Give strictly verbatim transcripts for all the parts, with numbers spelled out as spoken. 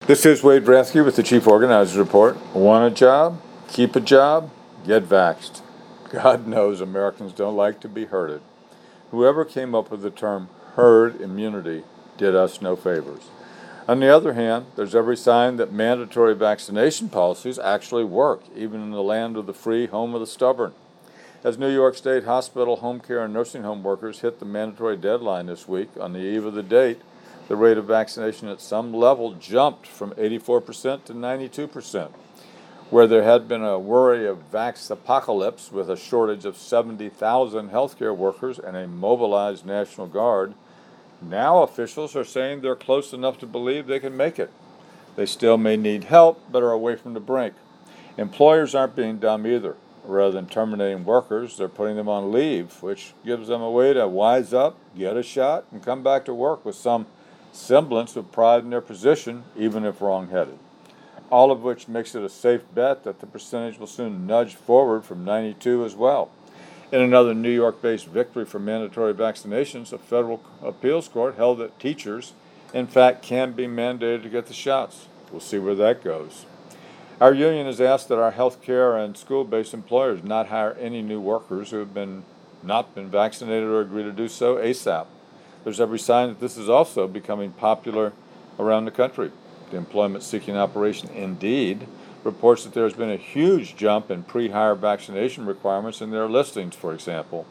This is Wade Bransky with the Chief Organizers Report. Want a job? Keep a job? Get vaxxed. God knows Americans don't like to be herded. Whoever came up with the term herd immunity did us no favors. On the other hand, there's every sign that mandatory vaccination policies actually work, even in the land of the free, home of the stubborn. As New York State hospital, home care, and nursing home workers hit the mandatory deadline this week, on the eve of the date, the rate of vaccination at some level jumped from eighty-four percent to ninety-two percent. Where there had been a worry of vax apocalypse with a shortage of seventy thousand healthcare workers and a mobilized National Guard, now officials are saying they're close enough to believe they can make it. They still may need help, but are away from the brink. Employers aren't being dumb either. Rather than terminating workers, they're putting them on leave, which gives them a way to wise up, get a shot, and come back to work with some semblance of pride in their position, even if wrong-headed. All of which makes it a safe bet that the percentage will soon nudge forward from ninety-two as well. In another New York-based victory for mandatory vaccinations, a federal appeals court held that teachers, in fact, can be mandated to get the shots. We'll see where that goes. Our union has asked that our health care and school-based employers not hire any new workers who have been not been vaccinated or agree to do so ASAP. There's every sign that this is also becoming popular around the country. The employment-seeking operation Indeed reports that there has been a huge jump in pre-hire vaccination requirements in their listings, for example.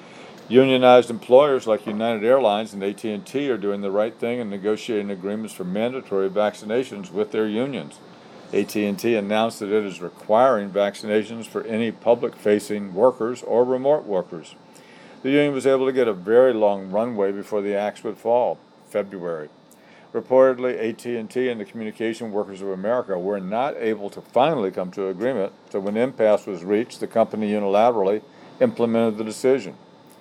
Unionized employers like United Airlines and A T and T are doing the right thing and negotiating agreements for mandatory vaccinations with their unions. A T and T announced that it is requiring vaccinations for any public-facing workers or remote workers. The union was able to get a very long runway before the axe would fall, February. Reportedly, A T and T and the Communication Workers of America were not able to finally come to agreement, so when impasse was reached, the company unilaterally implemented the decision.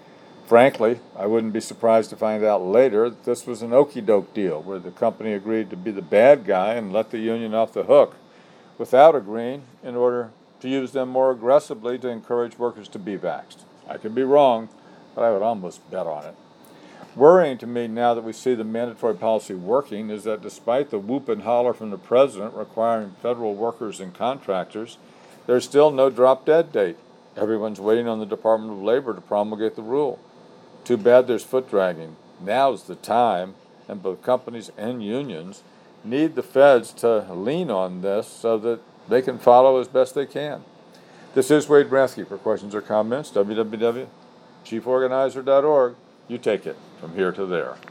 Frankly, I wouldn't be surprised to find out later that this was an okey-doke deal, where the company agreed to be the bad guy and let the union off the hook, without agreeing in order to use them more aggressively to encourage workers to be vaxxed. I could be wrong, but I would almost bet on it. Worrying to me now that we see the mandatory policy working is that despite the whoop and holler from the president requiring federal workers and contractors, there's still no drop-dead date. Everyone's waiting on the Department of Labor to promulgate the rule. Too bad there's foot dragging. Now's the time, and both companies and unions need the feds to lean on this so that they can follow as best they can. This is Wade Bransky. For questions or comments, w w w dot chief organizer dot org. You take it from here to there.